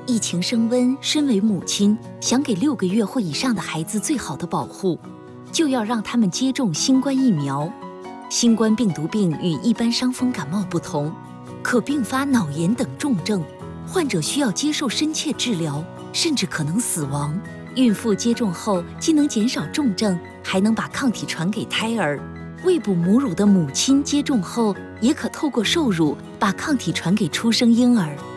疫情升温，身为母亲，想给6个月或以上的孩子最好的保护，就要让他们接种新冠疫苗。新冠病毒病与一般伤风感冒不同，可并发脑炎等重症，患者需要接受深切治疗，甚至可能死亡。孕妇接种后，既能减少重症，还能把抗体传给胎儿。喂哺母乳的母亲接种后，也可透过受乳把抗体传给出生婴儿。